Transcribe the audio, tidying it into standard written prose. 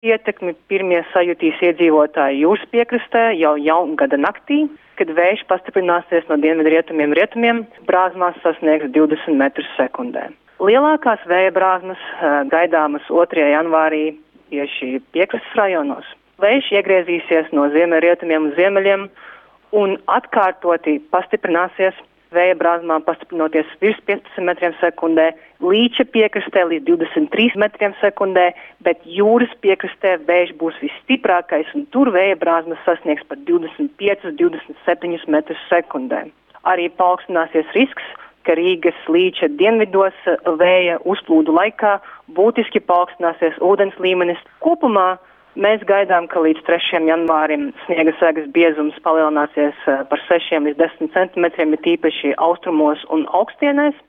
Ietekmi pirmie sajutīs iedzīvotāji jūras piekrastē jau jaungada naktī, kad vējš pastiprināsies no dienvidrietumiem, brāzmās sasniegs 20 metrus sekundē. Lielākās vēja brāzmas gaidāmas 2. janvārī tieši piekrastes rajonos. Vējš iegriezīsies no ziemeļrietumiem uz ziemeļiem un atkārtoti pastiprināsies. Vēja brāzmām pastiprinoties virs 15 metriem sekundē, Līča piekrastē līdz 23 metriem sekundē, bet jūras piekrastē vējš būs visstiprākais un tur vēja brāzmas sasniegs par 25–27 metrus sekundē. Arī paaugstināsies risks, ka Rīgas Līča dienvidos vēja uzplūdu laikā būtiski paaugstināsies ūdens līmenis. Kopumā mēs gaidām, ka līdz 3. janvārim sniega segas biezums palielināsies par 6–10 centimetriem, ir tīpaši austrumos un augstienēs.